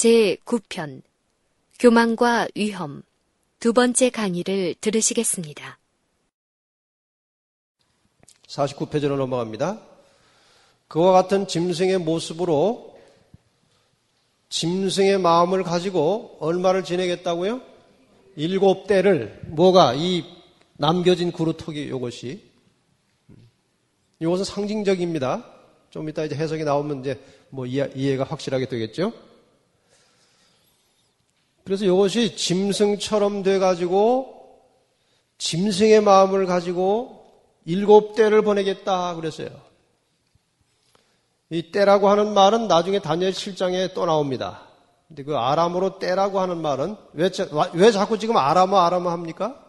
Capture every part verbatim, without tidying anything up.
제구 편 교만과 위험 두 번째 강의를 들으시겠습니다. 사십구 페이지로 넘어갑니다. 그와 같은 짐승의 모습으로 짐승의 마음을 가지고 얼마를 지내겠다고요? 일곱 대를 뭐가 이 남겨진 그루터기 요것이 이것은 상징적입니다. 좀 이따 이제 해석이 나오면 이제 뭐 이해, 이해가 확실하게 되겠죠. 그래서 이것이 짐승처럼 돼가지고 짐승의 마음을 가지고 일곱 때를 보내겠다 그랬어요. 이 때라고 하는 말은 나중에 다니엘 칠 장에 또 나옵니다. 근데 그 아람어로 때라고 하는 말은 왜, 왜 자꾸 지금 아람어 아람어 합니까?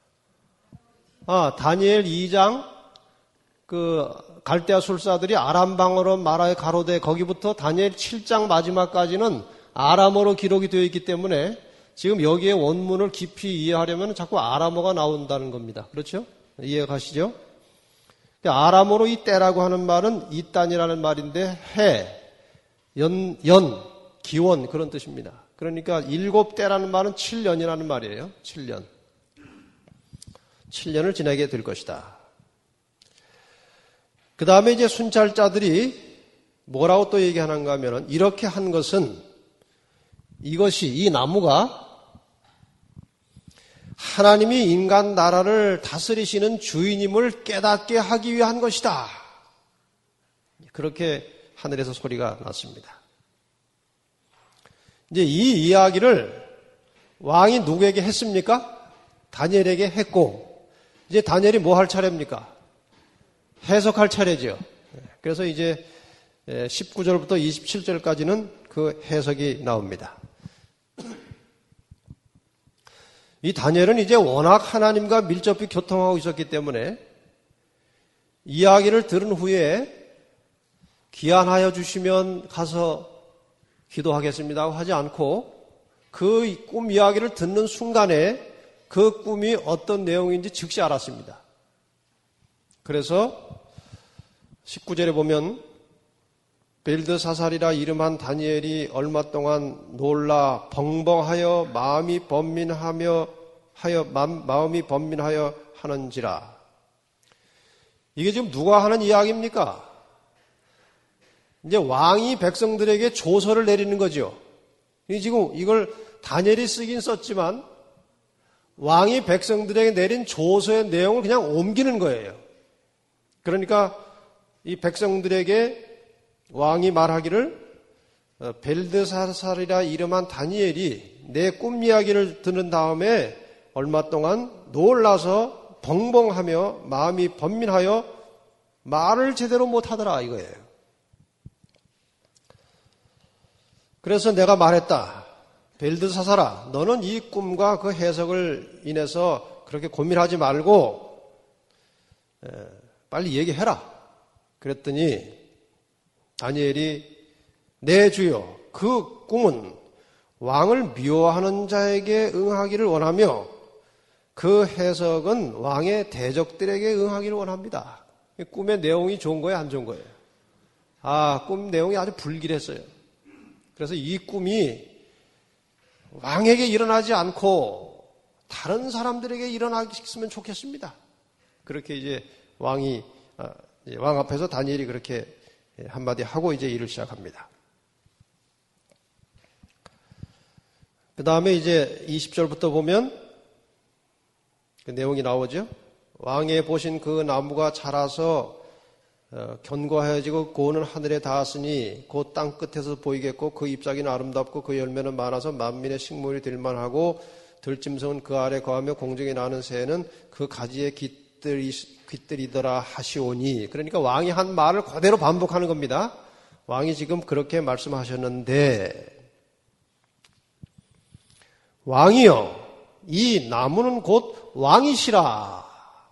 아, 다니엘 이 장 그 갈대아 술사들이 아람방어로 말하여 가로되 거기부터 다니엘 칠 장 마지막까지는 아람어로 기록이 되어 있기 때문에 지금 여기에 원문을 깊이 이해하려면 자꾸 아람어가 나온다는 겁니다. 그렇죠? 이해가 가시죠? 아람어로 이 때라고 하는 말은 이단이라는 말인데 해, 연, 연, 기원 그런 뜻입니다. 그러니까 일곱 때라는 말은 칠 년이라는 말이에요. 칠 년. 칠 년을 지내게 될 것이다. 그 다음에 이제 순찰자들이 뭐라고 또 얘기하는가 하면은 이렇게 한 것은 이것이 이 나무가 하나님이 인간 나라를 다스리시는 주인임을 깨닫게 하기 위한 것이다. 그렇게 하늘에서 소리가 났습니다. 이제 이 이야기를 왕이 누구에게 했습니까? 다니엘에게 했고 이제 다니엘이 뭐 할 차례입니까? 해석할 차례죠. 그래서 이제 십구 절부터 이십칠 절까지는 그 해석이 나옵니다. 이 다니엘은 이제 워낙 하나님과 밀접히 교통하고 있었기 때문에 이야기를 들은 후에 기한하여 주시면 가서 기도하겠습니다 하지 않고 그 꿈 이야기를 듣는 순간에 그 꿈이 어떤 내용인지 즉시 알았습니다. 그래서 십구 절에 보면 벨드사살이라 이름한 다니엘이 얼마 동안 놀라 벙벙하여 마음이 번민하며 하여 마음이 번민하여 하는지라. 이게 지금 누가 하는 이야기입니까? 이제 왕이 백성들에게 조서를 내리는 거죠. 지금 이걸 다니엘이 쓰긴 썼지만 왕이 백성들에게 내린 조서의 내용을 그냥 옮기는 거예요. 그러니까 이 백성들에게 왕이 말하기를 벨드사살이라 이름한 다니엘이 내 꿈 이야기를 듣는 다음에 얼마 동안 놀라서 벙벙하며 마음이 번민하여 말을 제대로 못하더라 이거예요. 그래서 내가 말했다. 벨드사살아, 너는 이 꿈과 그 해석을 인해서 그렇게 고민하지 말고 빨리 얘기해라. 그랬더니 다니엘이 내 주여 그 꿈은 왕을 미워하는 자에게 응하기를 원하며 그 해석은 왕의 대적들에게 응하기를 원합니다. 꿈의 내용이 좋은 거예요, 안 좋은 거예요? 아, 꿈 내용이 아주 불길했어요. 그래서 이 꿈이 왕에게 일어나지 않고 다른 사람들에게 일어나겠으면 좋겠습니다. 그렇게 이제 왕이 왕 앞에서 다니엘이 그렇게 한마디 하고 이제 일을 시작합니다. 그 다음에 이제 이십 절부터 보면 그 내용이 나오죠. 왕의 보신 그 나무가 자라서 견고해지고 고는 하늘에 닿았으니 곧 땅 끝에서 보이겠고 그 잎사귀는 아름답고 그 열매는 많아서 만민의 식물이 될 만하고 들짐승은 그 아래 거하며 공중에 나는 새는 그 가지에 깃들이, 깃들이더라 하시오니. 그러니까 왕이 한 말을 그대로 반복하는 겁니다. 왕이 지금 그렇게 말씀하셨는데 왕이여 이 나무는 곧 왕이시라.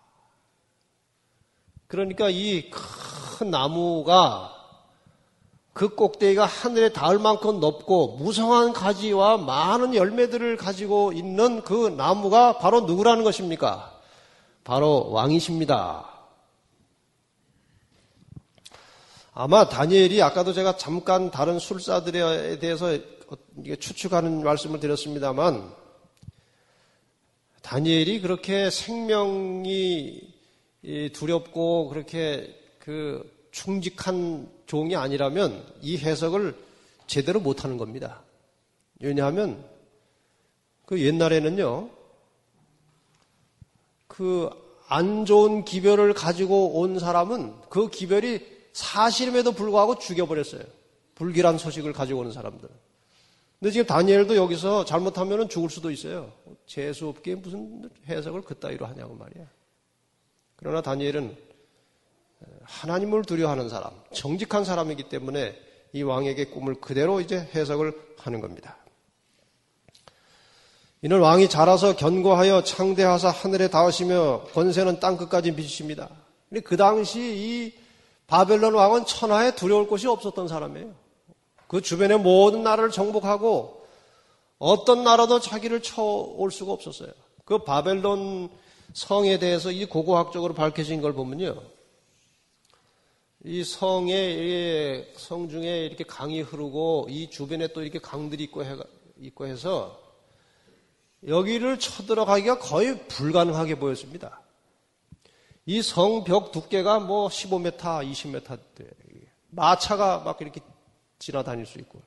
그러니까 이 큰 나무가 그 꼭대기가 하늘에 닿을 만큼 높고 무성한 가지와 많은 열매들을 가지고 있는 그 나무가 바로 누구라는 것입니까? 바로 왕이십니다. 아마 다니엘이 아까도 제가 잠깐 다른 술사들에 대해서 추측하는 말씀을 드렸습니다만 다니엘이 그렇게 생명이 두렵고 그렇게 그 충직한 종이 아니라면 이 해석을 제대로 못하는 겁니다. 왜냐하면 그 옛날에는요, 그 안 좋은 기별을 가지고 온 사람은 그 기별이 사실임에도 불구하고 죽여버렸어요. 불길한 소식을 가지고 오는 사람들은. 근데 지금 다니엘도 여기서 잘못하면 죽을 수도 있어요. 재수 없게 무슨 해석을 그따위로 하냐고 말이야. 그러나 다니엘은 하나님을 두려워하는 사람, 정직한 사람이기 때문에 이 왕에게 꿈을 그대로 이제 해석을 하는 겁니다. 이는 왕이 자라서 견고하여 창대하사 하늘에 닿으시며 권세는 땅끝까지 미치십니다. 근데 그 당시 이 바벨론 왕은 천하에 두려울 곳이 없었던 사람이에요. 그 주변의 모든 나라를 정복하고 어떤 나라도 자기를 쳐올 수가 없었어요. 그 바벨론 성에 대해서 이 고고학적으로 밝혀진 걸 보면요. 이 성에, 성 중에 이렇게 강이 흐르고 이 주변에 또 이렇게 강들이 있고, 해, 있고 해서 여기를 쳐들어가기가 거의 불가능하게 보였습니다. 이 성벽 두께가 뭐 십오 미터, 이십 미터 돼. 마차가 막 이렇게 지나다닐 수 있고.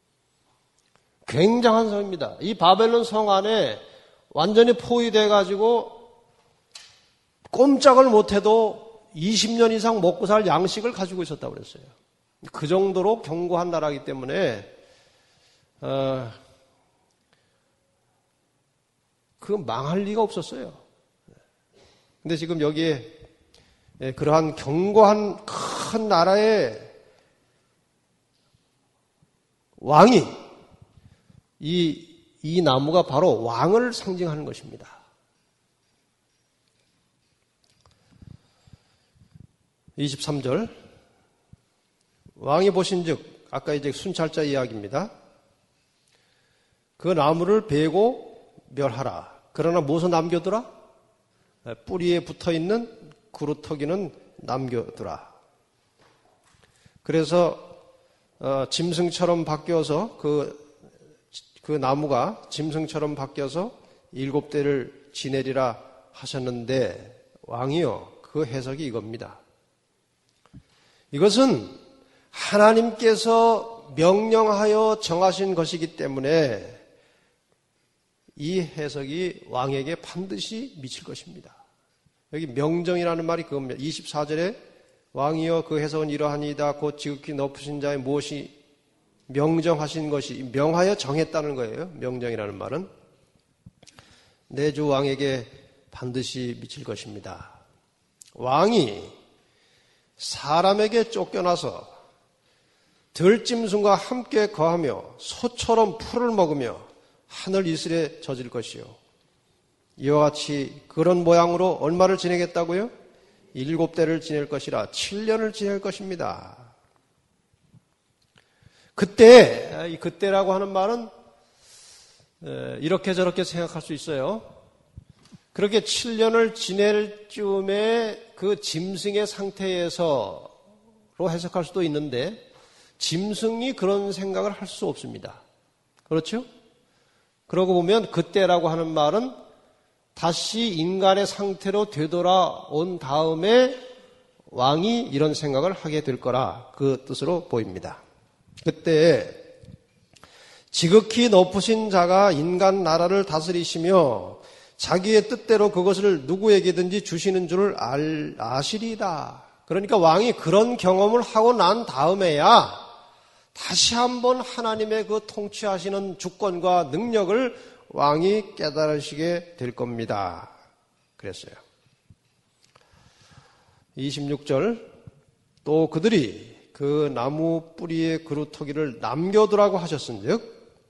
굉장한 성입니다. 이 바벨론 성 안에 완전히 포위돼 가지고 꼼짝을 못해도 이십 년 이상 먹고 살 양식을 가지고 있었다고 그랬어요. 그 정도로 견고한 나라이기 때문에 어, 그 망할 리가 없었어요. 근데 지금 여기에 그러한 견고한 큰 나라의 왕이 이, 이 나무가 바로 왕을 상징하는 것입니다. 이십삼 절 왕이 보신즉 아까 이제 순찰자 이야기입니다. 그 나무를 베고 멸하라. 그러나 무엇을 남겨두라? 뿌리에 붙어있는 그루터기는 남겨두라. 그래서 어, 짐승처럼 바뀌어서 그, 그 나무가 짐승처럼 바뀌어서 일곱 대를 지내리라 하셨는데 왕이요 그 해석이 이겁니다. 이것은 하나님께서 명령하여 정하신 것이기 때문에 이 해석이 왕에게 반드시 미칠 것입니다. 여기 명정이라는 말이 그겁니다. 이십사 절에 왕이여 그 해석은 이러하니이다. 곧 지극히 높으신 자의 무엇이 명정하신 것이 명하여 정했다는 거예요. 명정이라는 말은 내 주 왕에게 반드시 미칠 것입니다. 왕이 사람에게 쫓겨나서 들짐승과 함께 거하며 소처럼 풀을 먹으며 하늘 이슬에 젖을 것이요. 이와 같이 그런 모양으로 얼마를 지내겠다고요? 일곱 대를 지낼 것이라 칠 년을 지낼 것입니다. 그때, 이 그때라고 하는 말은 이렇게 저렇게 생각할 수 있어요. 그렇게 칠 년을 지낼 쯤에 그 짐승의 상태에서로 해석할 수도 있는데 짐승이 그런 생각을 할 수 없습니다. 그렇죠? 그러고 보면 그때라고 하는 말은 다시 인간의 상태로 되돌아온 다음에 왕이 이런 생각을 하게 될 거라 그 뜻으로 보입니다. 그때 지극히 높으신 자가 인간 나라를 다스리시며 자기의 뜻대로 그것을 누구에게든지 주시는 줄을 알, 아시리이다. 그러니까 왕이 그런 경험을 하고 난 다음에야 다시 한번 하나님의 그 통치하시는 주권과 능력을 왕이 깨달으시게 될 겁니다. 그랬어요. 이십육 절 또 그들이 그 나무 뿌리의 그루터기를 남겨두라고 하셨은즉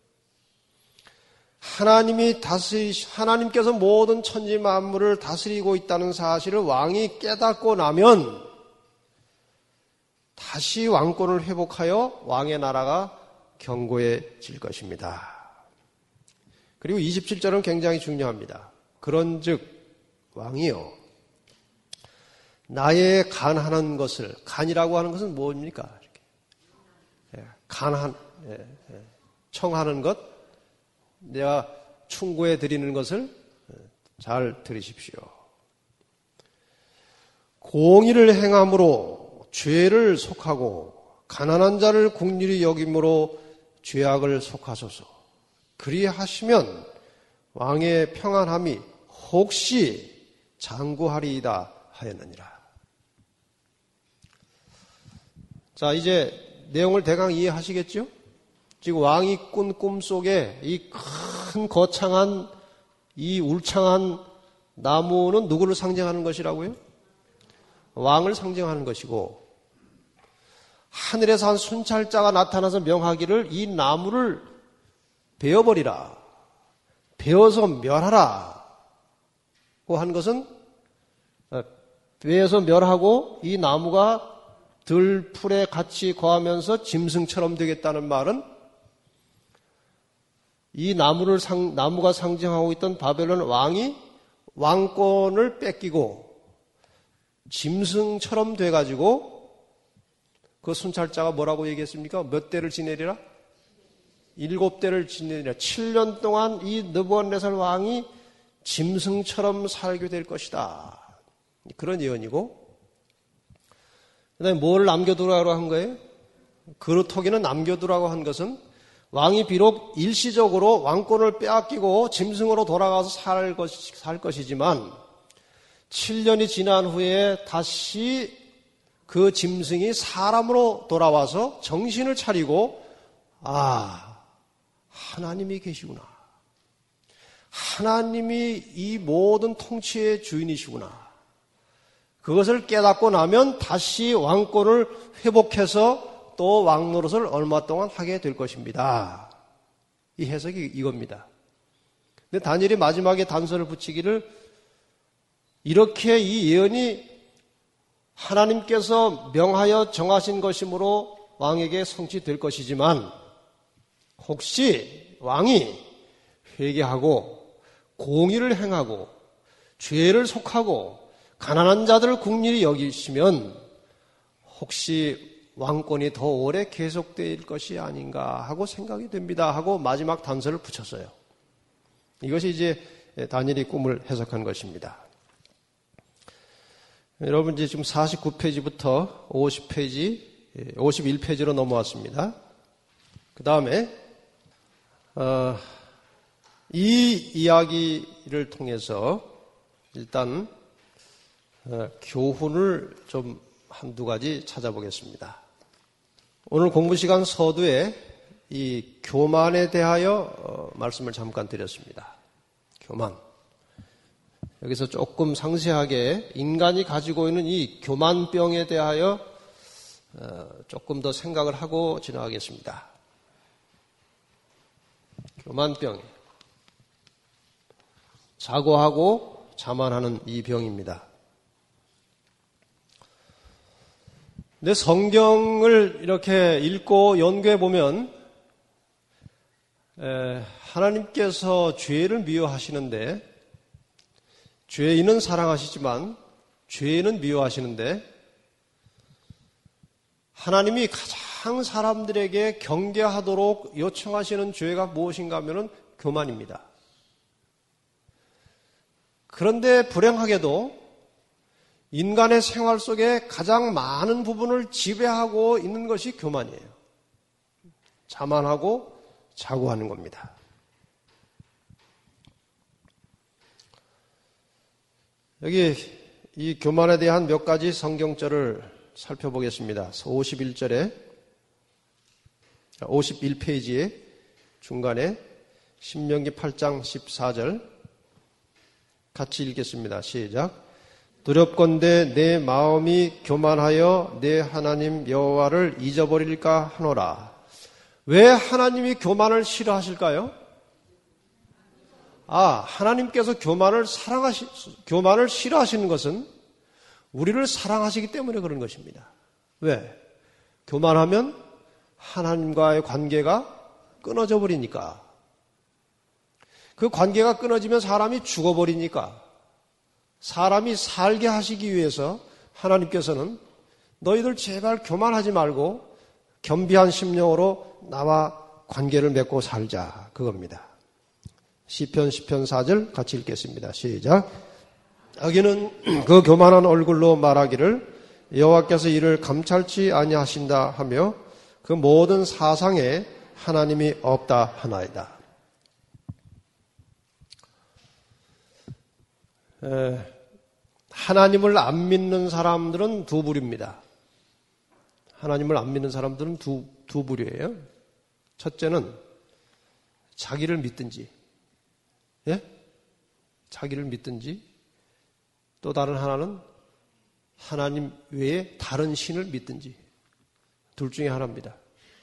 하나님이 다스리 하나님께서 모든 천지 만물을 다스리고 있다는 사실을 왕이 깨닫고 나면 다시 왕권을 회복하여 왕의 나라가 견고해질 것입니다. 그리고 이십칠 절은 굉장히 중요합니다. 그런즉 왕이요 나의 간하는 것을, 간이라고 하는 것은 뭡니까? 이렇게. 예, 간한, 예, 예. 청하는 것, 내가 충고해 드리는 것을 잘 들으십시오. 공의를 행함으로 죄를 속하고 가난한 자를 긍휼히 여김으로 죄악을 속하소서. 그리하시면 왕의 평안함이 혹시 장구하리이다 하였느니라. 자, 이제 내용을 대강 이해하시겠죠? 지금 왕이 꾼 꿈 속에 이 큰 거창한 이 울창한 나무는 누구를 상징하는 것이라고요? 왕을 상징하는 것이고, 하늘에서 한 순찰자가 나타나서 명하기를 이 나무를 베어버리라, 베어서 멸하라 고 한 것은, 베어서 멸하고 이 나무가 들풀에 같이 거하면서 짐승처럼 되겠다는 말은, 이 나무를 상, 나무가 상징하고 있던 바벨론 왕이 왕권을 뺏기고 짐승처럼 돼가지고 그 순찰자가 뭐라고 얘기했습니까? 몇 대를 지내리라? 일곱 대를 지내리라. 칠 년 동안 이 느부갓네살 왕이 짐승처럼 살게 될 것이다. 그런 예언이고, 그 다음에 뭘 남겨두라고 한 거예요? 그루터기는 남겨두라고 한 것은 왕이 비록 일시적으로 왕권을 빼앗기고 짐승으로 돌아가서 살, 것이, 살 것이지만 칠 년이 지난 후에 다시 그 짐승이 사람으로 돌아와서 정신을 차리고, 아, 하나님이 계시구나. 하나님이 이 모든 통치의 주인이시구나. 그것을 깨닫고 나면 다시 왕권을 회복해서 또 왕 노릇을 얼마 동안 하게 될 것입니다. 이 해석이 이겁니다. 근데 다니엘이 마지막에 단서를 붙이기를, 이렇게 이 예언이 하나님께서 명하여 정하신 것이므로 왕에게 성취될 것이지만, 혹시 왕이 회개하고 공의를 행하고 죄를 속하고 가난한 자들을 긍휼히 여기시면 혹시 왕권이 더 오래 계속될 것이 아닌가 하고 생각이 됩니다 하고 마지막 단서를 붙였어요. 이것이 이제 다니엘이 꿈을 해석한 것입니다. 여러분, 이제 지금 사십구 페이지부터 오십 페이지, 오십일 페이지로 넘어왔습니다. 그 다음에 어, 이 이야기를 통해서 일단 어, 교훈을 좀 한두 가지 찾아보겠습니다. 오늘 공부 시간 서두에 이 교만에 대하여 어, 말씀을 잠깐 드렸습니다. 교만. 여기서 조금 상세하게 인간이 가지고 있는 이 교만병에 대하여 어, 조금 더 생각을 하고 지나가겠습니다. 교만병. 자고하고 자만하는 이 병입니다. 근데 성경을 이렇게 읽고 연구해 보면 하나님께서 죄를 미워하시는데, 죄인은 사랑하시지만 죄는 미워하시는데, 하나님이 가장 사람들에게 경계하도록 요청하시는 죄가 무엇인가 하면 교만입니다. 그런데 불행하게도 인간의 생활 속에 가장 많은 부분을 지배하고 있는 것이 교만이에요. 자만하고 자고하는 겁니다. 여기 이 교만에 대한 몇 가지 성경절을 살펴보겠습니다. 오십일 절에, 오십일 페이지에 중간에 신명기 팔 장 십사 절 같이 읽겠습니다. 시작. 두렵건대 내 마음이 교만하여 내 하나님 여호와를 잊어버릴까 하노라. 왜 하나님이 교만을 싫어하실까요? 아, 하나님께서 교만을 사랑하시, 교만을 싫어하시는 것은 우리를 사랑하시기 때문에 그런 것입니다. 왜? 교만하면 하나님과의 관계가 끊어져 버리니까. 그 관계가 끊어지면 사람이 죽어버리니까. 사람이 살게 하시기 위해서 하나님께서는 너희들 제발 교만하지 말고 겸비한 심령으로 나와 관계를 맺고 살자, 그겁니다. 시편 십 편 사 절 같이 읽겠습니다. 시작. 여기는 그 교만한 얼굴로 말하기를 여호와께서 이를 감찰치 아니하신다 하며 그 모든 사상에 하나님이 없다 하나이다. 에, 하나님을 안 믿는 사람들은 두 부류입니다. 하나님을 안 믿는 사람들은 두, 두 부류예요. 첫째는 자기를 믿든지, 예? 자기를 믿든지, 또 다른 하나는 하나님 외에 다른 신을 믿든지, 둘 중에 하나입니다.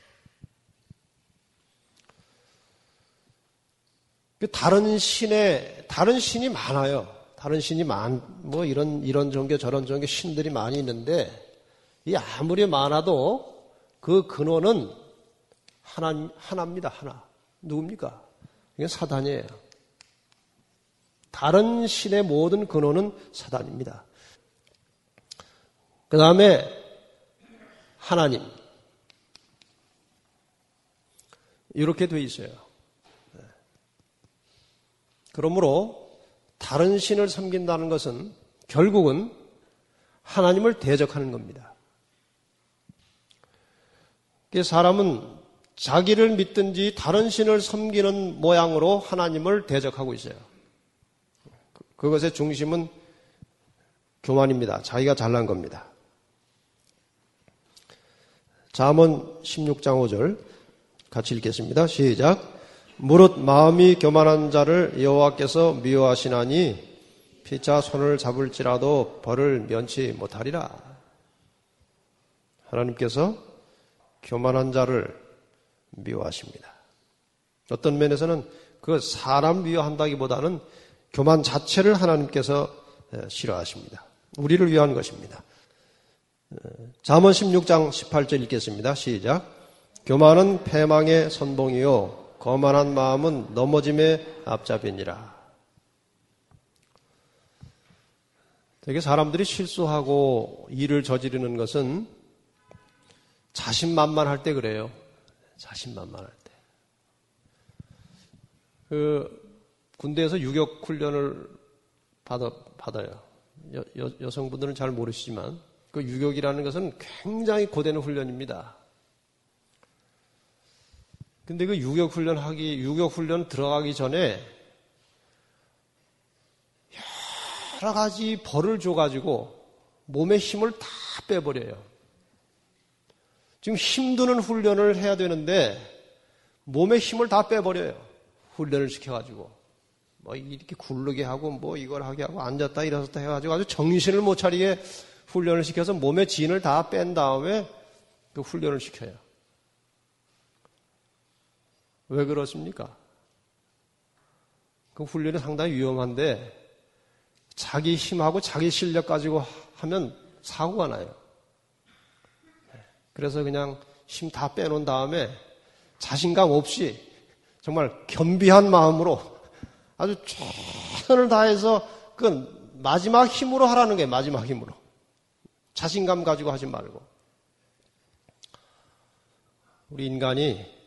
다른 신에, 다른 신이 많아요. 다른 신이 많, 뭐 이런, 이런 종교, 저런 종교 신들이 많이 있는데, 이 아무리 많아도 그 근원은 하나, 하나입니다, 하나. 누굽니까? 이게 사단이에요. 다른 신의 모든 근원은 사단입니다. 그 다음에 하나님. 이렇게 돼 있어요. 그러므로 다른 신을 섬긴다는 것은 결국은 하나님을 대적하는 겁니다. 사람은 자기를 믿든지 다른 신을 섬기는 모양으로 하나님을 대적하고 있어요. 그것의 중심은 교만입니다. 자기가 잘난 겁니다. 잠언 십육 장 오 절 같이 읽겠습니다. 시작. 무릇 마음이 교만한 자를 여호와께서 미워하시나니 피차 손을 잡을지라도 벌을 면치 못하리라. 하나님께서 교만한 자를 미워하십니다. 어떤 면에서는 그 사람 미워한다기보다는 교만 자체를 하나님께서 싫어하십니다. 우리를 위한 것입니다. 잠언 십육 장 십팔 절 읽겠습니다. 시작. 교만은 패망의 선봉이요 거만한 마음은 넘어짐의 앞잡이니라. 되게 사람들이 실수하고 일을 저지르는 것은 자신만만할 때 그래요. 자신만만할 때. 그 군대에서 유격 훈련을 받아, 받아요. 여, 여, 여성분들은 잘 모르시지만 그 유격이라는 것은 굉장히 고되는 훈련입니다. 근데 그 유격 훈련 하기, 유격 훈련 들어가기 전에 여러 가지 벌을 줘가지고 몸의 힘을 다 빼버려요. 지금 힘드는 훈련을 해야 되는데 몸의 힘을 다 빼버려요. 훈련을 시켜가지고. 뭐 이렇게 굴르게 하고 뭐 이걸 하게 하고 앉았다 일어섰다 해가지고 아주 정신을 못 차리게 훈련을 시켜서 몸의 진을 다 뺀 다음에 그 훈련을 시켜요. 왜 그렇습니까? 그 훈련이 상당히 위험한데 자기 힘하고 자기 실력 가지고 하면 사고가 나요. 그래서 그냥 힘 다 빼놓은 다음에 자신감 없이 정말 겸비한 마음으로 아주 최선을 다해서 그 마지막 힘으로 하라는 거예요. 마지막 힘으로. 자신감 가지고 하지 말고. 우리 인간이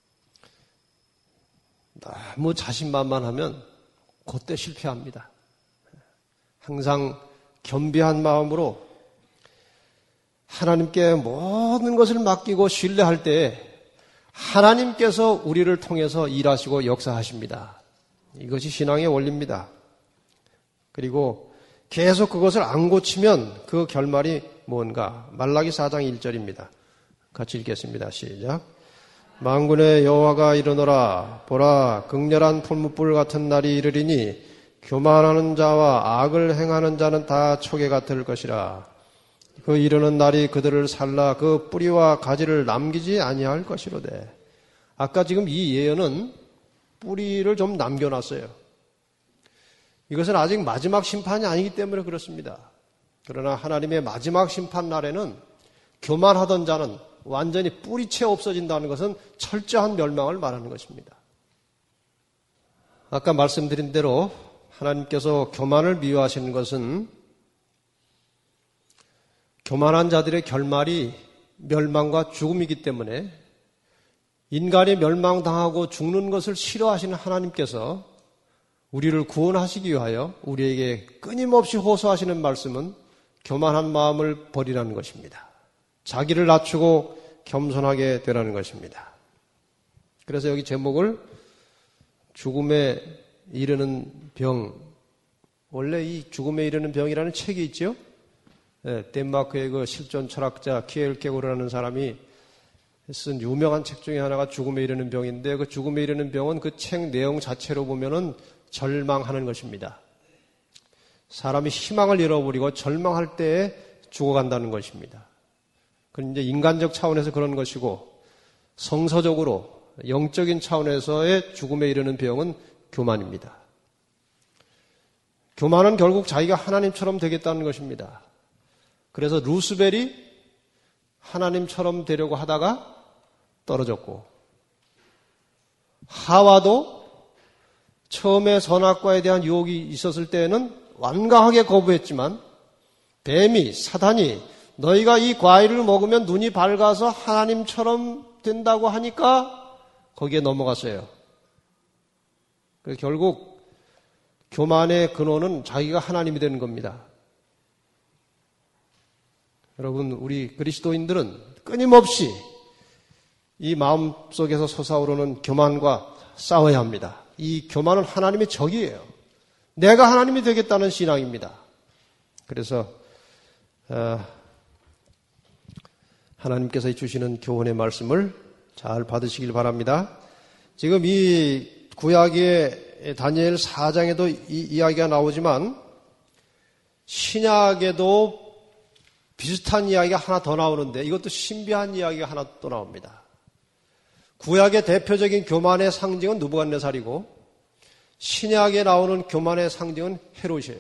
너무 자신만만하면 그때 실패합니다. 항상 겸비한 마음으로 하나님께 모든 것을 맡기고 신뢰할 때 하나님께서 우리를 통해서 일하시고 역사하십니다. 이것이 신앙의 원리입니다. 그리고 계속 그것을 안 고치면 그 결말이 뭔가? 말라기 사 장 일 절입니다. 같이 읽겠습니다. 시작. 만군의 여호와가 이르노라. 보라, 극렬한 풀무불 같은 날이 이르리니 교만하는 자와 악을 행하는 자는 다 초계 같을 것이라. 그 이르는 날이 그들을 살라 그 뿌리와 가지를 남기지 아니할 것이로되. 아까 지금 이 예언은 뿌리를 좀 남겨놨어요. 이것은 아직 마지막 심판이 아니기 때문에 그렇습니다. 그러나 하나님의 마지막 심판 날에는 교만하던 자는 완전히 뿌리채 없어진다는 것은 철저한 멸망을 말하는 것입니다. 아까 말씀드린 대로 하나님께서 교만을 미워하시는 것은 교만한 자들의 결말이 멸망과 죽음이기 때문에 인간이 멸망당하고 죽는 것을 싫어하시는 하나님께서 우리를 구원하시기 위하여 우리에게 끊임없이 호소하시는 말씀은 교만한 마음을 버리라는 것입니다. 자기를 낮추고 겸손하게 되라는 것입니다. 그래서 여기 제목을 죽음에 이르는 병, 원래 이 죽음에 이르는 병이라는 책이 있죠. 네, 덴마크의 그 실존 철학자 키엘케고르라는 사람이 쓴 유명한 책 중에 하나가 죽음에 이르는 병인데, 그 죽음에 이르는 병은 그 책 내용 자체로 보면은 절망하는 것입니다. 사람이 희망을 잃어버리고 절망할 때에 죽어간다는 것입니다. 그건 이제 인간적 차원에서 그런 것이고, 성서적으로 영적인 차원에서의 죽음에 이르는 병은 교만입니다. 교만은 결국 자기가 하나님처럼 되겠다는 것입니다. 그래서 루스벨이 하나님처럼 되려고 하다가 떨어졌고, 하와도 처음에 선악과에 대한 유혹이 있었을 때에는 완강하게 거부했지만, 뱀이, 사단이 너희가 이 과일을 먹으면 눈이 밝아서 하나님처럼 된다고 하니까 거기에 넘어갔어요. 결국 교만의 근원은 자기가 하나님이 되는 겁니다. 여러분, 우리 그리스도인들은 끊임없이 이 마음속에서 솟아오르는 교만과 싸워야 합니다. 이 교만은 하나님의 적이에요. 내가 하나님이 되겠다는 신앙입니다. 그래서 어, 하나님께서 주시는 교훈의 말씀을 잘 받으시길 바랍니다. 지금 이 구약의 다니엘 사 장에도 이 이야기가 나오지만 신약에도 비슷한 이야기가 하나 더 나오는데, 이것도 신비한 이야기가 하나 또 나옵니다. 구약의 대표적인 교만의 상징은 느부갓네살이고, 신약에 나오는 교만의 상징은 헤롯이에요.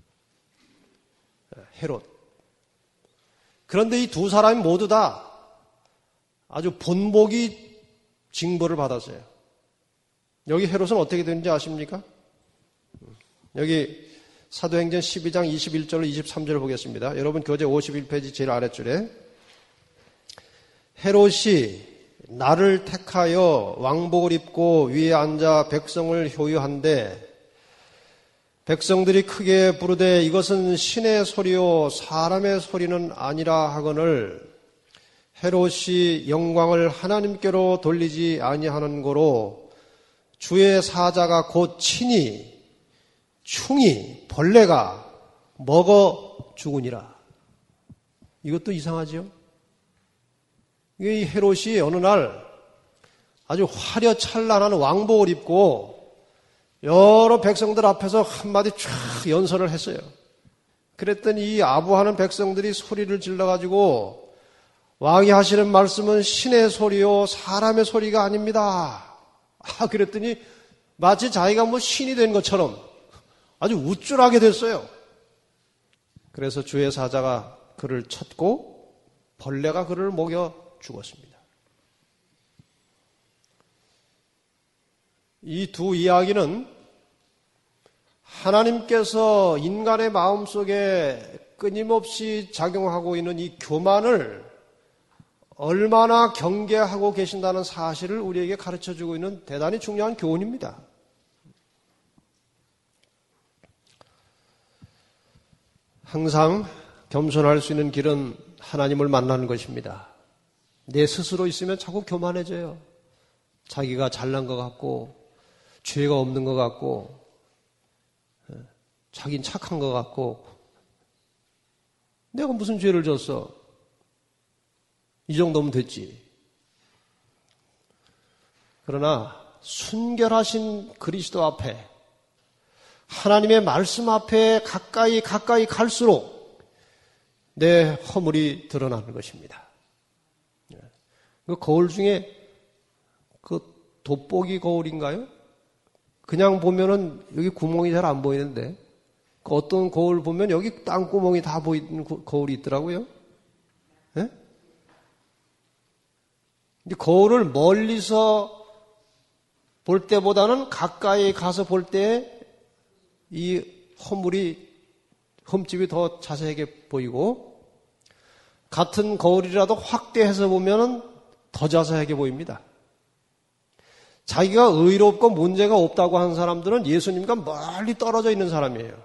헤롯. 그런데 이 두 사람이 모두 다 아주 본보기 징벌을 받았어요. 여기 헤롯은 어떻게 되는지 아십니까? 여기 사도행전 십이 장 이십일 절로 이십삼 절을 보겠습니다. 여러분 교재 오십일 페이지 제일 아래줄에, 헤롯이 나를 택하여 왕복을 입고 위에 앉아 백성을 효유한데, 백성들이 크게 부르되 이것은 신의 소리요 사람의 소리는 아니라 하거늘, 헤롯이 영광을 하나님께로 돌리지 아니하는 고로 주의 사자가 곧 친히 충이 벌레가 먹어 죽으니라. 이것도 이상하죠? 이 헤롯이 어느 날 아주 화려찬란한 왕복을 입고 여러 백성들 앞에서 한마디 쫙 연설을 했어요. 그랬더니 이 아부하는 백성들이 소리를 질러가지고, 왕이 하시는 말씀은 신의 소리요 사람의 소리가 아닙니다. 아, 그랬더니 마치 자기가 뭐 신이 된 것처럼 아주 우쭐하게 됐어요. 그래서 주의 사자가 그를 쳤고 벌레가 그를 먹여 죽었습니다. 이 두 이야기는 하나님께서 인간의 마음속에 끊임없이 작용하고 있는 이 교만을 얼마나 경계하고 계신다는 사실을 우리에게 가르쳐주고 있는 대단히 중요한 교훈입니다. 항상 겸손할 수 있는 길은 하나님을 만나는 것입니다. 내 스스로 있으면 자꾸 교만해져요. 자기가 잘난 것 같고, 죄가 없는 것 같고, 자긴 착한 것 같고, 내가 무슨 죄를 졌어? 이 정도면 됐지. 그러나 순결하신 그리스도 앞에, 하나님의 말씀 앞에 가까이 가까이 갈수록 내 허물이 드러나는 것입니다. 그 거울 중에 그 돋보기 거울인가요? 그냥 보면은 여기 구멍이 잘 안 보이는데, 그 어떤 거울 보면 여기 땅구멍이 다 보이는 거울이 있더라고요. 네? 근데 거울을 멀리서 볼 때보다는 가까이 가서 볼 때 이 허물이, 흠집이 더 자세하게 보이고, 같은 거울이라도 확대해서 보면은 더 자세하게 보입니다. 자기가 의롭고 문제가 없다고 하는 사람들은 예수님과 멀리 떨어져 있는 사람이에요.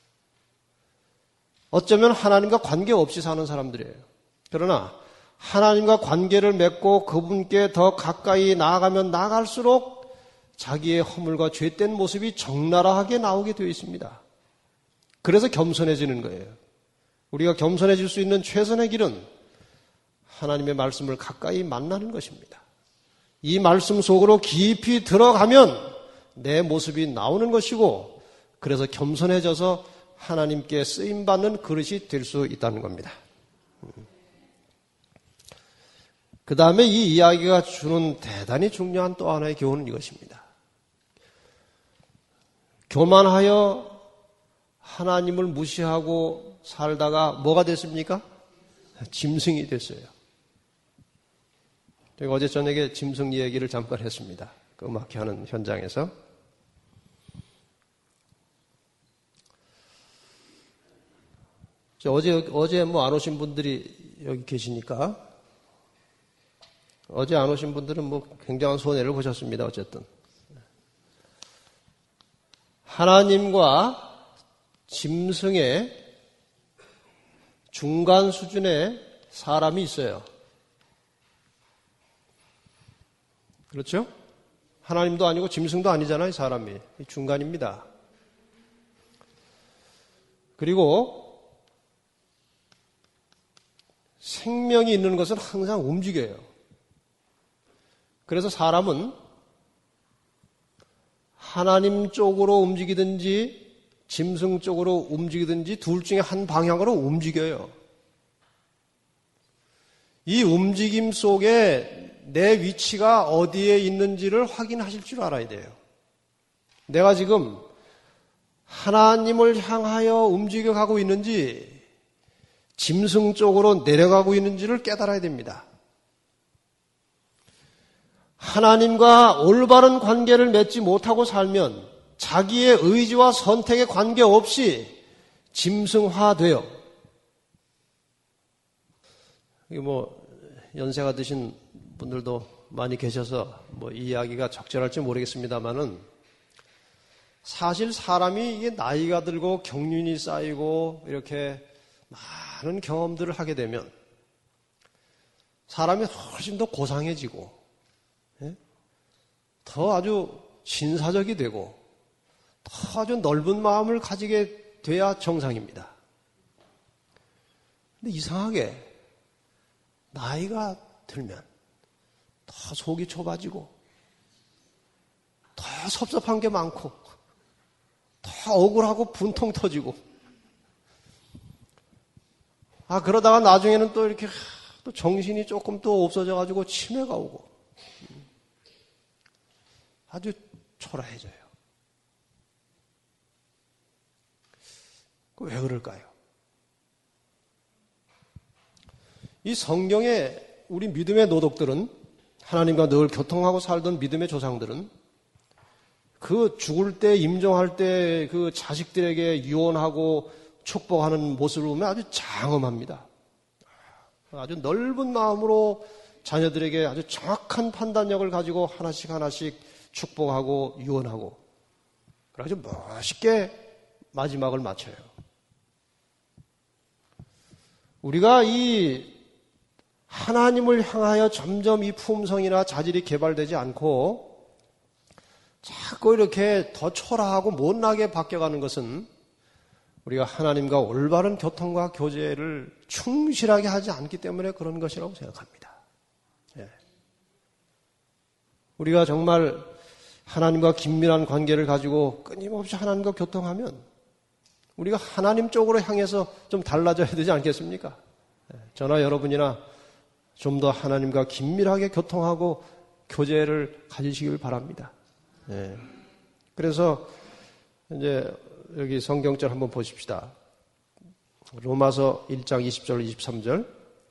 어쩌면 하나님과 관계없이 사는 사람들이에요. 그러나 하나님과 관계를 맺고 그분께 더 가까이 나아가면 나아갈수록 자기의 허물과 죄된 모습이 적나라하게 나오게 되어 있습니다. 그래서 겸손해지는 거예요. 우리가 겸손해질 수 있는 최선의 길은 하나님의 말씀을 가까이 만나는 것입니다. 이 말씀 속으로 깊이 들어가면 내 모습이 나오는 것이고 그래서 겸손해져서 하나님께 쓰임받는 그릇이 될 수 있다는 겁니다. 그 다음에 이 이야기가 주는 대단히 중요한 또 하나의 교훈은 이것입니다. 교만하여 하나님을 무시하고 살다가 뭐가 됐습니까? 짐승이 됐어요. 제가 어제 저녁에 짐승 얘기를 잠깐 했습니다. 그 음악회 하는 현장에서. 어제, 어제 뭐 안 오신 분들이 여기 계시니까, 어제 안 오신 분들은 뭐 굉장한 손해를 보셨습니다. 어쨌든. 하나님과 짐승의 중간 수준의 사람이 있어요. 그렇죠? 하나님도 아니고 짐승도 아니잖아요, 사람이. 중간입니다. 그리고 생명이 있는 것은 항상 움직여요. 그래서 사람은 하나님 쪽으로 움직이든지 짐승 쪽으로 움직이든지 둘 중에 한 방향으로 움직여요. 이 움직임 속에 내 위치가 어디에 있는지를 확인하실 줄 알아야 돼요. 내가 지금 하나님을 향하여 움직여가고 있는지 짐승 쪽으로 내려가고 있는지를 깨달아야 됩니다. 하나님과 올바른 관계를 맺지 못하고 살면 자기의 의지와 선택에 관계없이 짐승화돼요. 이게 뭐 연세가 드신 분들도 많이 계셔서 뭐 이 이야기가 적절할지 모르겠습니다만은 사실 사람이 이게 나이가 들고 경륜이 쌓이고 이렇게 많은 경험들을 하게 되면 사람이 훨씬 더 고상해지고 예? 더 아주 신사적이 되고 더 아주 넓은 마음을 가지게 돼야 정상입니다. 근데 이상하게 나이가 들면 더 속이 좁아지고 더 섭섭한 게 많고 더 억울하고 분통 터지고 아 그러다가 나중에는 또 이렇게 또 정신이 조금 또 없어져 가지고 치매가 오고 아주 초라해져요. 왜 그럴까요? 이 성경에 우리 믿음의 노독들은 하나님과 늘 교통하고 살던 믿음의 조상들은 그 죽을 때 임종할 때 그 자식들에게 유언하고 축복하는 모습을 보면 아주 장엄합니다. 아주 넓은 마음으로 자녀들에게 아주 정확한 판단력을 가지고 하나씩 하나씩 축복하고 유언하고 그래서 멋있게 마지막을 맞춰요. 우리가 이 하나님을 향하여 점점 이 품성이나 자질이 개발되지 않고 자꾸 이렇게 더 초라하고 못나게 바뀌어가는 것은 우리가 하나님과 올바른 교통과 교제를 충실하게 하지 않기 때문에 그런 것이라고 생각합니다. 예. 우리가 정말 하나님과 긴밀한 관계를 가지고 끊임없이 하나님과 교통하면 우리가 하나님 쪽으로 향해서 좀 달라져야 되지 않겠습니까? 예. 저나 여러분이나 좀 더 하나님과 긴밀하게 교통하고 교제를 가지시길 바랍니다. 예. 그래서 이제 여기 성경절 한번 보십시다. 로마서 일 장 이십 절 이십삼 절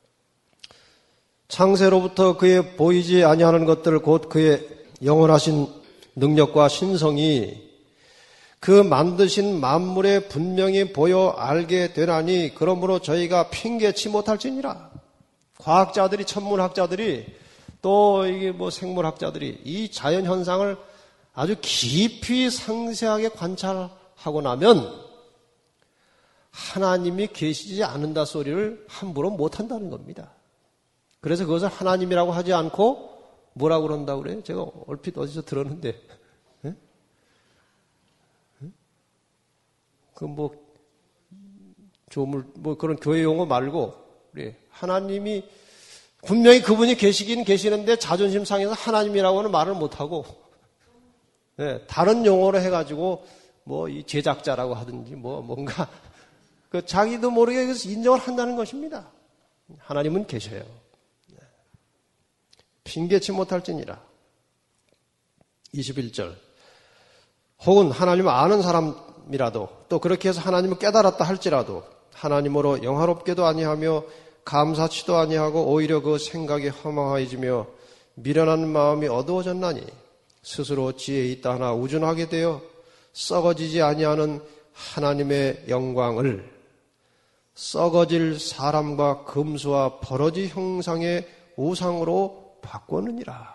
창세로부터 그의 보이지 아니하는 것들 곧 그의 영원하신 능력과 신성이 그 만드신 만물에 분명히 보여 알게 되나니 그러므로 저희가 핑계치 못할지니라. 과학자들이, 천문학자들이, 또 이게 뭐 생물학자들이 이 자연 현상을 아주 깊이 상세하게 관찰하고 나면 하나님이 계시지 않는다 소리를 함부로 못한다는 겁니다. 그래서 그것을 하나님이라고 하지 않고 뭐라고 그런다고 그래요? 제가 얼핏 어디서 들었는데, 예? 예? 그 뭐, 조물, 뭐 그런 교회 용어 말고, 우리 하나님이, 분명히 그분이 계시긴 계시는데 자존심 상해서 하나님이라고는 말을 못하고, 예, 다른 용어로 해가지고, 뭐, 이 제작자라고 하든지, 뭐, 뭔가, 그 자기도 모르게 인정을 한다는 것입니다. 하나님은 계셔요. 핑계치 못할지니라. 이십일 절. 혹은 하나님을 아는 사람이라도 또 그렇게 해서 하나님을 깨달았다 할지라도 하나님으로 영화롭게도 아니하며 감사치도 아니하고 오히려 그 생각이 허망해지며 미련한 마음이 어두워졌나니 스스로 지혜 있다 하나 우준하게 되어 썩어지지 아니하는 하나님의 영광을 썩어질 사람과 금수와 버러지 형상의 우상으로 바꾸느니라.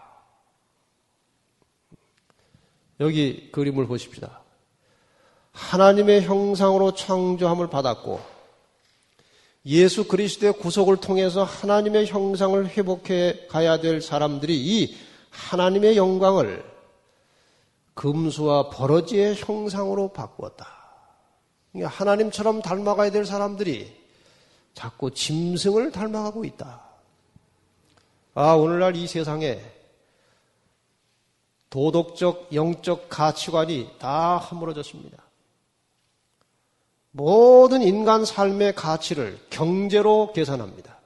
여기 그림을 보십시다. 하나님의 형상으로 창조함을 받았고 예수 그리스도의 구속을 통해서 하나님의 형상을 회복해 가야 될 사람들이 이 하나님의 영광을 금수와 버러지의 형상으로 바꾸었다. 하나님처럼 닮아가야 될 사람들이 자꾸 짐승을 닮아가고 있다. 아, 오늘날 이 세상에 도덕적, 영적 가치관이 다 허물어졌습니다. 모든 인간 삶의 가치를 경제로 계산합니다.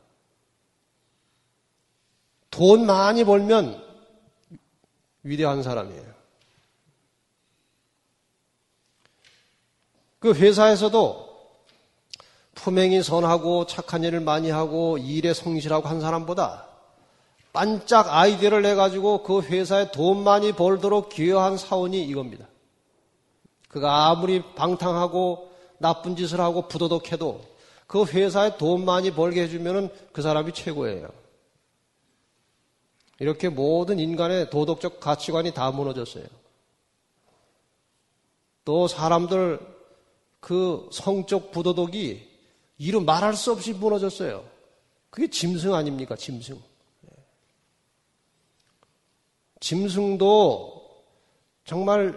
돈 많이 벌면 위대한 사람이에요. 그 회사에서도 품행이 선하고 착한 일을 많이 하고 일에 성실하고 한 사람보다 반짝 아이디어를 내가지고 그 회사에 돈 많이 벌도록 기여한 사원이 이겁니다. 그가 아무리 방탕하고 나쁜 짓을 하고 부도덕해도 그 회사에 돈 많이 벌게 해주면 그 사람이 최고예요. 이렇게 모든 인간의 도덕적 가치관이 다 무너졌어요. 또 사람들 그 성적 부도덕이 이루 말할 수 없이 무너졌어요. 그게 짐승 아닙니까? 짐승. 짐승도 정말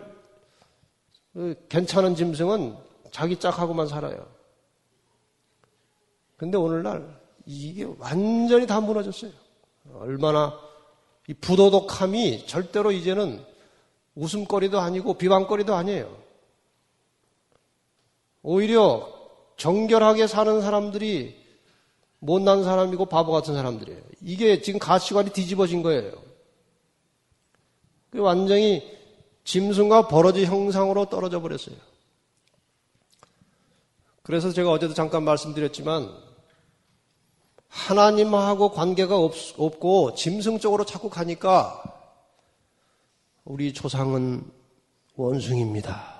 괜찮은 짐승은 자기 짝하고만 살아요. 근데 오늘날 이게 완전히 다 무너졌어요. 얼마나 이 부도덕함이 절대로 이제는 웃음거리도 아니고 비방거리도 아니에요. 오히려 정결하게 사는 사람들이 못난 사람이고 바보 같은 사람들이에요. 이게 지금 가치관이 뒤집어진 거예요. 완전히 짐승과 버러지 형상으로 떨어져 버렸어요. 그래서 제가 어제도 잠깐 말씀드렸지만 하나님하고 관계가 없, 없고 짐승 쪽으로 자꾸 가니까 우리 조상은 원숭이입니다.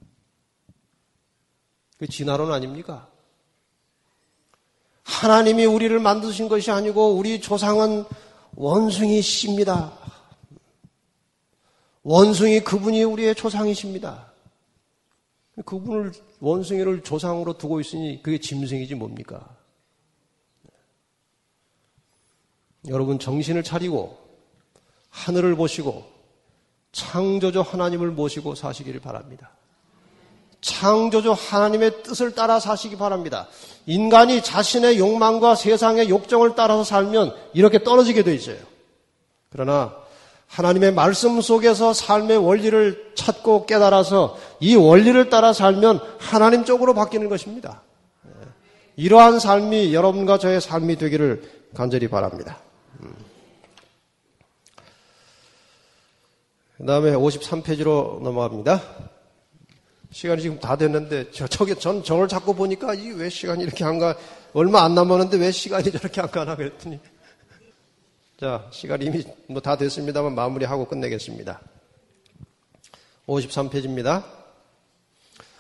그 진화론 아닙니까? 하나님이 우리를 만드신 것이 아니고 우리 조상은 원숭이십니다. 원숭이 그분이 우리의 조상이십니다. 그분을 원숭이를 조상으로 두고 있으니 그게 짐승이지 뭡니까? 여러분 정신을 차리고 하늘을 보시고 창조주 하나님을 모시고 사시기를 바랍니다. 창조주 하나님의 뜻을 따라 사시기 바랍니다. 인간이 자신의 욕망과 세상의 욕정을 따라서 살면 이렇게 떨어지게 돼 있어요. 그러나 하나님의 말씀 속에서 삶의 원리를 찾고 깨달아서 이 원리를 따라 살면 하나님 쪽으로 바뀌는 것입니다. 이러한 삶이 여러분과 저의 삶이 되기를 간절히 바랍니다. 그 다음에 오십삼 페이지로 넘어갑니다. 시간이 지금 다 됐는데 저, 저게 전 저를 자꾸 보니까 이게 왜 시간이 이렇게 안 가, 얼마 안 남았는데 왜 시간이 저렇게 안 가나 그랬더니 자, 시간이 이미 뭐 다 됐습니다만 마무리하고 끝내겠습니다. 오십삼 페이지입니다.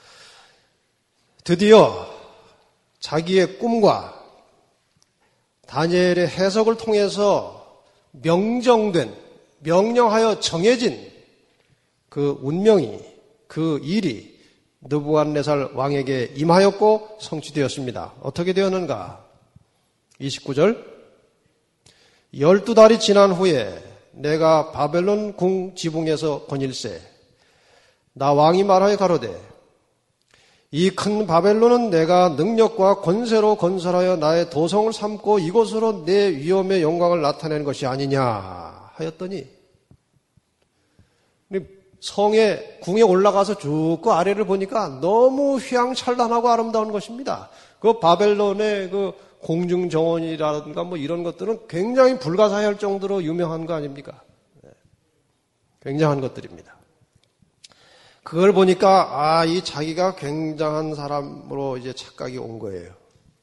드디어 자기의 꿈과 다니엘의 해석을 통해서 명정된, 명령하여 정해진 그 운명이, 그 일이 느부갓네살 왕에게 임하였고 성취되었습니다. 어떻게 되었는가? 이십구 절, 열두 달이 지난 후에 내가 바벨론 궁 지붕에서 거닐세 나 왕이 말하여 가로되 이 큰 바벨론은 내가 능력과 권세로 건설하여 나의 도성을 삼고 이곳으로 내 위엄의 영광을 나타내는 것이 아니냐 하였더니 성에 궁에 올라가서 쭉 그 아래를 보니까 너무 휘황찬란하고 아름다운 것입니다. 그 바벨론의 그 공중정원이라든가 뭐 이런 것들은 굉장히 불가사의할 정도로 유명한 거 아닙니까? 굉장한 것들입니다. 그걸 보니까 아, 이 자기가 굉장한 사람으로 이제 착각이 온 거예요.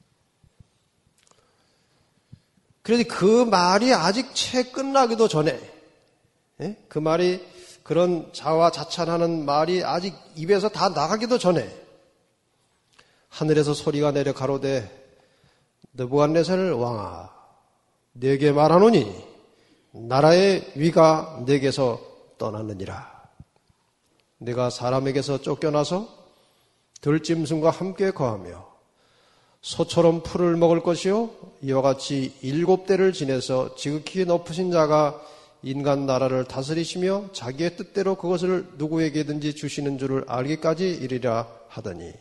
그런데 그 말이 아직 채 끝나기도 전에, 예? 그 말이 그런 자화자찬하는 말이 아직 입에서 다 나가기도 전에 하늘에서 소리가 내려 가로되 느부갓네살 왕아 네게 말하노니 나라의 위가 네게서 떠났느니라. 네가 사람에게서 쫓겨나서 들짐승과 함께 거하며 소처럼 풀을 먹을 것이요 이와 같이 일곱 대를 지내서 지극히 높으신 자가 인간 나라를 다스리시며 자기의 뜻대로 그것을 누구에게든지 주시는 줄을 알기까지 이르리라 하더니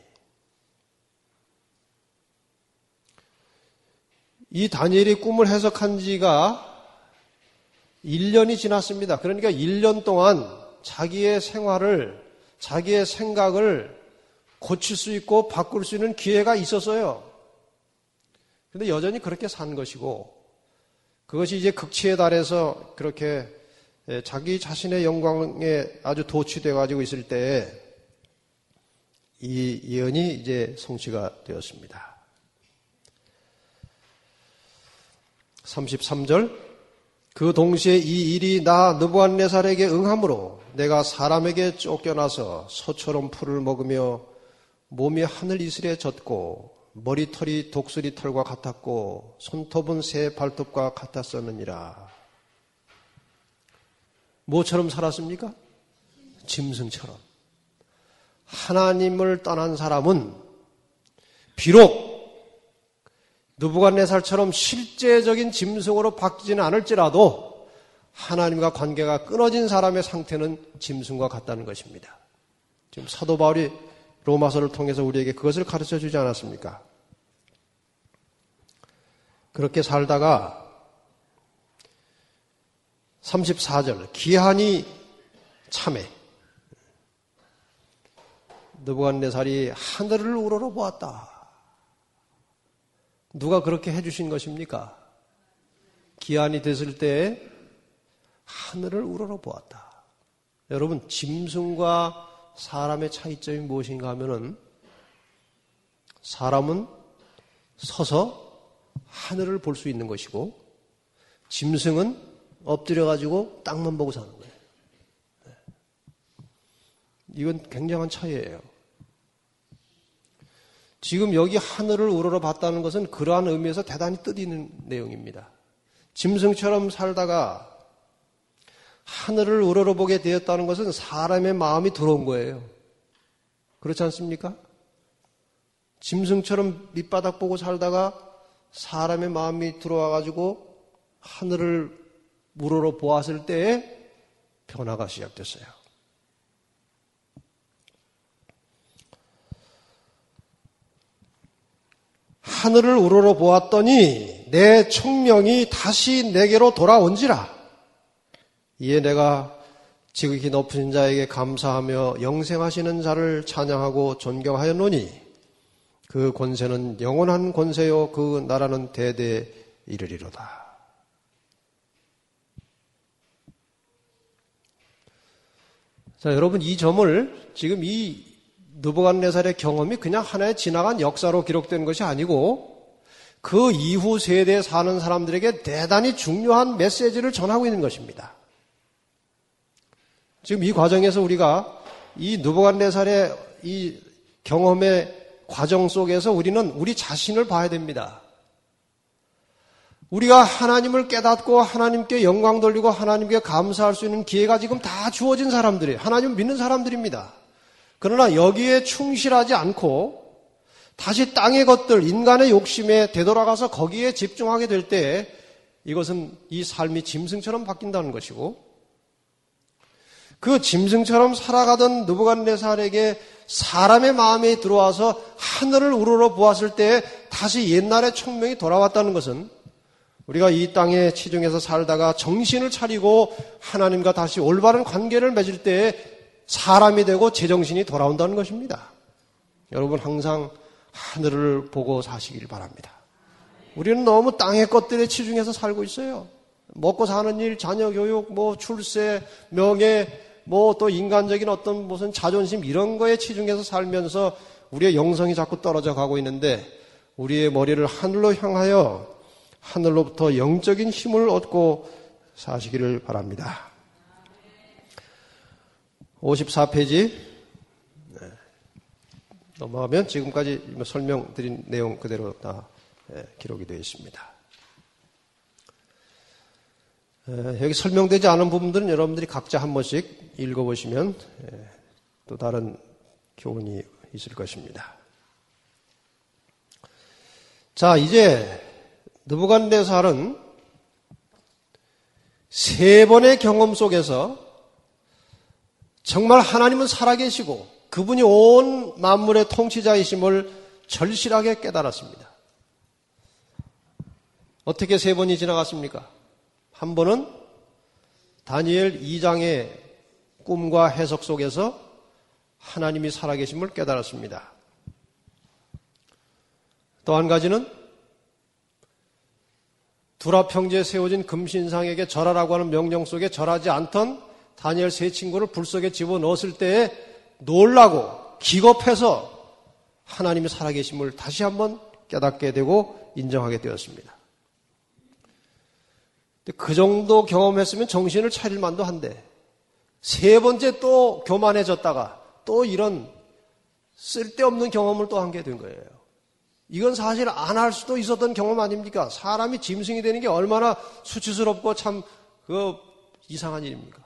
이 다니엘이 꿈을 해석한 지가 일 년이 지났습니다. 그러니까 일 년 동안 자기의 생활을, 자기의 생각을 고칠 수 있고 바꿀 수 있는 기회가 있었어요. 그런데 여전히 그렇게 산 것이고 그것이 이제 극치에 달해서 그렇게 자기 자신의 영광에 아주 도취되어 가지고 있을 때에 이 예언이 이제 성취가 되었습니다. 삼십삼 절 그 동시에 이 일이 나 느부갓네살에게 응함으로 내가 사람에게 쫓겨나서 소처럼 풀을 먹으며 몸이 하늘 이슬에 젖고 머리털이 독수리 털과 같았고 손톱은 새 발톱과 같았었느니라. 뭐처럼 살았습니까? 짐승처럼. 하나님을 떠난 사람은 비록 느부갓네살처럼 실제적인 짐승으로 바뀌지는 않을지라도 하나님과 관계가 끊어진 사람의 상태는 짐승과 같다는 것입니다. 지금 사도 바울이 로마서를 통해서 우리에게 그것을 가르쳐 주지 않았습니까? 그렇게 살다가 삼십사 절 기한이 참해 느부갓네살이 하늘을 우러러 보았다. 누가 그렇게 해주신 것입니까? 기한이 됐을 때 하늘을 우러러 보았다. 여러분, 짐승과 사람의 차이점이 무엇인가 하면은 사람은 서서 하늘을 볼 수 있는 것이고 짐승은 엎드려가지고 땅만 보고 사는 거예요. 이건 굉장한 차이예요. 지금 여기 하늘을 우러러 봤다는 것은 그러한 의미에서 대단히 뜻있는 내용입니다. 짐승처럼 살다가 하늘을 우러러 보게 되었다는 것은 사람의 마음이 들어온 거예요. 그렇지 않습니까? 짐승처럼 밑바닥 보고 살다가 사람의 마음이 들어와가지고 하늘을 우러러 보았을 때에 변화가 시작됐어요. 하늘을 우러러 보았더니 내 총명이 다시 내게로 돌아온지라. 이에 내가 지극히 높으신 자에게 감사하며 영생하시는 자를 찬양하고 존경하였노니 그 권세는 영원한 권세요 그 나라는 대대에 이르리로다. 자, 여러분, 이 점을 지금 이 느부갓네살의 경험이 그냥 하나의 지나간 역사로 기록된 것이 아니고 그 이후 세대에 사는 사람들에게 대단히 중요한 메시지를 전하고 있는 것입니다. 지금 이 과정에서 우리가 이 느부갓네살의 이 경험의 과정 속에서 우리는 우리 자신을 봐야 됩니다. 우리가 하나님을 깨닫고 하나님께 영광 돌리고 하나님께 감사할 수 있는 기회가 지금 다 주어진 사람들이에요. 하나님을 믿는 사람들입니다. 그러나 여기에 충실하지 않고 다시 땅의 것들, 인간의 욕심에 되돌아가서 거기에 집중하게 될 때 이것은 이 삶이 짐승처럼 바뀐다는 것이고, 그 짐승처럼 살아가던 느부갓네살에게 사람의 마음에 들어와서 하늘을 우러러 보았을 때 다시 옛날의 총명이 돌아왔다는 것은 우리가 이 땅에 치중해서 살다가 정신을 차리고 하나님과 다시 올바른 관계를 맺을 때 사람이 되고 제정신이 돌아온다는 것입니다. 여러분 항상 하늘을 보고 사시길 바랍니다. 우리는 너무 땅의 것들에 치중해서 살고 있어요. 먹고 사는 일, 자녀 교육, 뭐 출세, 명예, 뭐 또 인간적인 어떤 무슨 자존심 이런 거에 치중해서 살면서 우리의 영성이 자꾸 떨어져 가고 있는데 우리의 머리를 하늘로 향하여 하늘로부터 영적인 힘을 얻고 사시기를 바랍니다. 오십사 페이지 넘어가면 지금까지 설명드린 내용 그대로 다 기록이 되어 있습니다. 여기 설명되지 않은 부분들은 여러분들이 각자 한 번씩 읽어보시면 또 다른 교훈이 있을 것입니다. 자, 이제 느부갓네살은 세 번의 경험 속에서 정말 하나님은 살아계시고 그분이 온 만물의 통치자이심을 절실하게 깨달았습니다. 어떻게 세 번이 지나갔습니까? 한 번은 다니엘 이 장의 꿈과 해석 속에서 하나님이 살아계심을 깨달았습니다. 또 한 가지는 두라 평지에 세워진 금신상에게 절하라고 하는 명령 속에 절하지 않던 다니엘 세 친구를 불 속에 집어넣었을 때에 놀라고 기겁해서 하나님이 살아계심을 다시 한번 깨닫게 되고 인정하게 되었습니다. 그 정도 경험했으면 정신을 차릴 만도 한데 세 번째 또 교만해졌다가 또 이런 쓸데없는 경험을 또 하게 된 거예요. 이건 사실 안 할 수도 있었던 경험 아닙니까? 사람이 짐승이 되는 게 얼마나 수치스럽고 참 그 이상한 일입니까?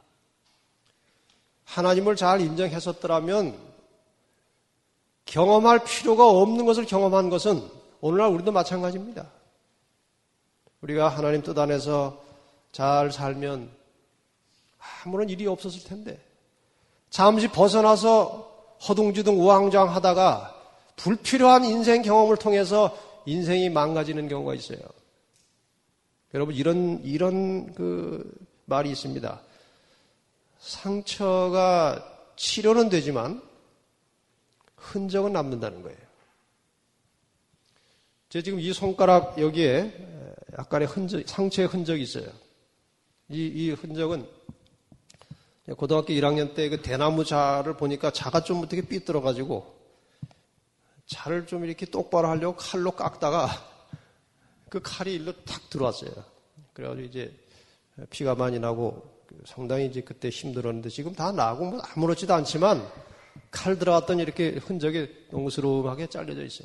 하나님을 잘 인정했었더라면 경험할 필요가 없는 것을 경험한 것은 오늘날 우리도 마찬가지입니다. 우리가 하나님 뜻 안에서 잘 살면 아무런 일이 없었을 텐데 잠시 벗어나서 허둥지둥 우왕좌왕하다가 불필요한 인생 경험을 통해서 인생이 망가지는 경우가 있어요. 여러분 이런 이런 그 말이 있습니다. 상처가 치료는 되지만 흔적은 남는다는 거예요. 제 지금 이 손가락 여기에 약간의 흔적, 상처의 흔적이 있어요. 이, 이 흔적은 고등학교 일 학년 때 그 대나무 자를 보니까 자가 좀 어떻게 삐뚤어가지고 자를 좀 이렇게 똑바로 하려고 칼로 깎다가 그 칼이 일로 탁 들어왔어요. 그래가지고 이제 피가 많이 나고 상당히 이제 그때 힘들었는데 지금 다 나고 뭐 아무렇지도 않지만 칼 들어갔더니 이렇게 흔적이 농스러움하게 잘려져 있어요.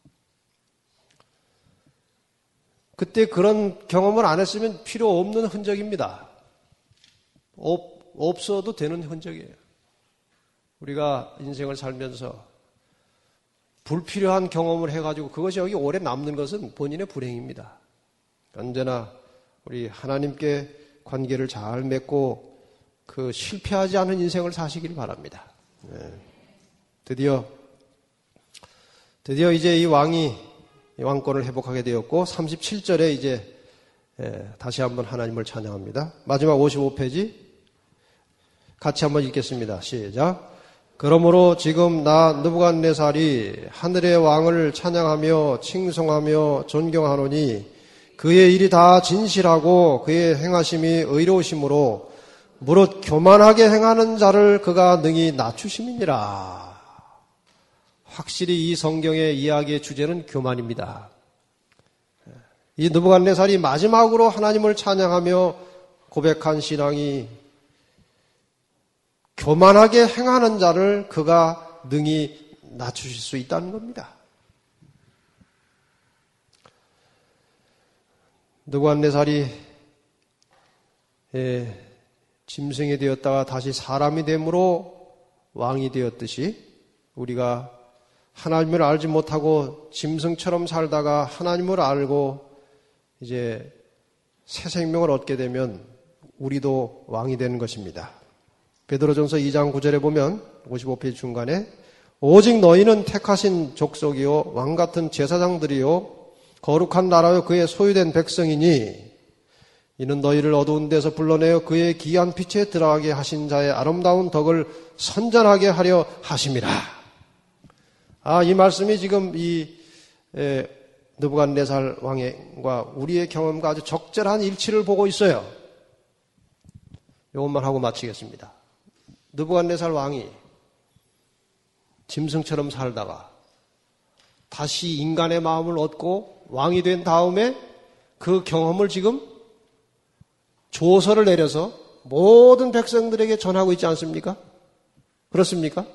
그때 그런 경험을 안 했으면 필요 없는 흔적입니다. 없, 없어도 되는 흔적이에요. 우리가 인생을 살면서 불필요한 경험을 해가지고 그것이 여기 오래 남는 것은 본인의 불행입니다. 언제나 우리 하나님께 관계를 잘 맺고 그 실패하지 않은 인생을 사시길 바랍니다. 네. 드디어 드디어 이제 이 왕이 왕권을 회복하게 되었고 삼십칠 절에 이제 예, 다시 한번 하나님을 찬양합니다. 마지막 오십오 페이지 같이 한번 읽겠습니다. 시작. 그러므로 지금 나 느부갓네살이 하늘의 왕을 찬양하며 칭송하며 존경하노니 그의 일이 다 진실하고 그의 행하심이 의로우심으로 무릇 교만하게 행하는 자를 그가 능히 낮추심이니라. 확실히 이 성경의 이야기의 주제는 교만입니다. 이 느부갓네살이 마지막으로 하나님을 찬양하며 고백한 신앙이 교만하게 행하는 자를 그가 능히 낮추실 수 있다는 겁니다. 느부갓네살이 예, 짐승이 되었다가 다시 사람이 됨으로 왕이 되었듯이 우리가 하나님을 알지 못하고 짐승처럼 살다가 하나님을 알고 이제 새 생명을 얻게 되면 우리도 왕이 되는 것입니다. 베드로전서 이 장 구 절에 보면 오십오 페이지 중간에 오직 너희는 택하신 족속이요 왕같은 제사장들이요 거룩한 나라요 그의 소유된 백성이니 이는 너희를 어두운 데서 불러내어 그의 귀한 빛에 들어가게 하신 자의 아름다운 덕을 선전하게 하려 하심이라. 아, 이 말씀이 지금 이 에, 느부갓네살 왕과 우리의 경험과 아주 적절한 일치를 보고 있어요. 이것만 하고 마치겠습니다. 느부갓네살 왕이 짐승처럼 살다가 다시 인간의 마음을 얻고 왕이 된 다음에 그 경험을 지금 조서를 내려서 모든 백성들에게 전하고 있지 않습니까? 그렇습니까?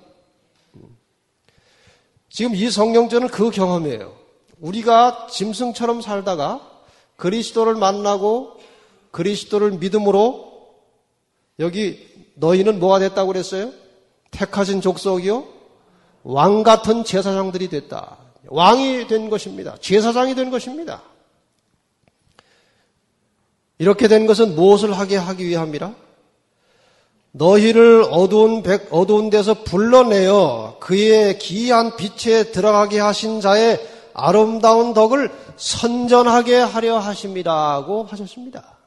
지금 이 성경전은 그 경험이에요. 우리가 짐승처럼 살다가 그리스도를 만나고 그리스도를 믿음으로 여기 너희는 뭐가 됐다고 그랬어요? 택하신 족속이요? 왕 같은 제사장들이 됐다. 왕이 된 것입니다. 제사장이 된 것입니다. 이렇게 된 것은 무엇을 하게 하기 위함이라? 너희를 어두운 백, 어두운 데서 불러내어 그의 기이한 빛에 들어가게 하신 자의 아름다운 덕을 선전하게 하려 하심이라고 하셨습니다.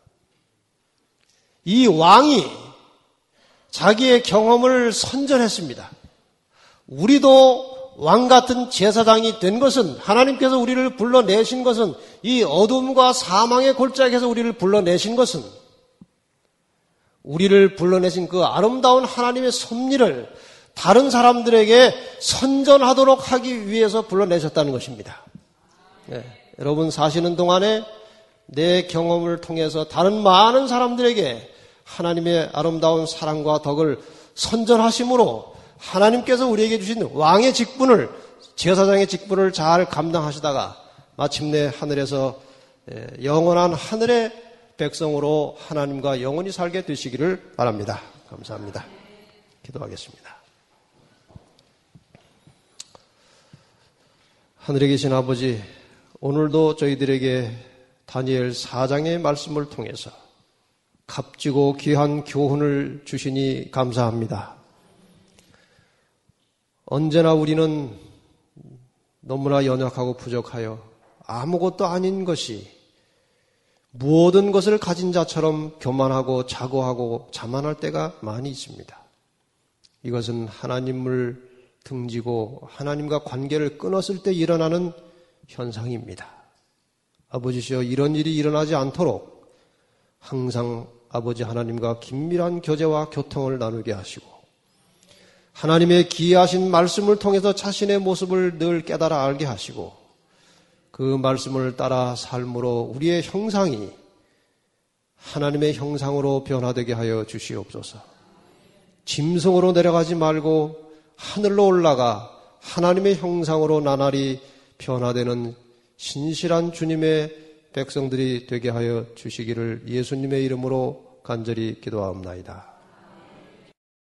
이 왕이 자기의 경험을 선전했습니다. 우리도 왕 같은 제사장이 된 것은 하나님께서 우리를 불러내신 것은 이 어둠과 사망의 골짜기에서 우리를 불러내신 것은 우리를 불러내신 그 아름다운 하나님의 섭리를 다른 사람들에게 선전하도록 하기 위해서 불러내셨다는 것입니다. 네, 여러분 사시는 동안에 내 경험을 통해서 다른 많은 사람들에게 하나님의 아름다운 사랑과 덕을 선전하심으로 하나님께서 우리에게 주신 왕의 직분을, 제사장의 직분을 잘 감당하시다가 마침내 하늘에서 영원한 하늘의 백성으로 하나님과 영원히 살게 되시기를 바랍니다. 감사합니다. 기도하겠습니다. 하늘에 계신 아버지, 오늘도 저희들에게 다니엘 사 장의 말씀을 통해서 값지고 귀한 교훈을 주시니 감사합니다. 언제나 우리는 너무나 연약하고 부족하여 아무것도 아닌 것이 모든 것을 가진 자처럼 교만하고 자고하고 자만할 때가 많이 있습니다. 이것은 하나님을 등지고 하나님과 관계를 끊었을 때 일어나는 현상입니다. 아버지시여, 이런 일이 일어나지 않도록 항상 아버지 하나님과 긴밀한 교제와 교통을 나누게 하시고 하나님의 기이하신 말씀을 통해서 자신의 모습을 늘 깨달아 알게 하시고 그 말씀을 따라 삶으로 우리의 형상이 하나님의 형상으로 변화되게 하여 주시옵소서. 짐승으로 내려가지 말고 하늘로 올라가 하나님의 형상으로 나날이 변화되는 신실한 주님의 백성들이 되게 하여 주시기를 예수님의 이름으로 간절히 기도하옵나이다.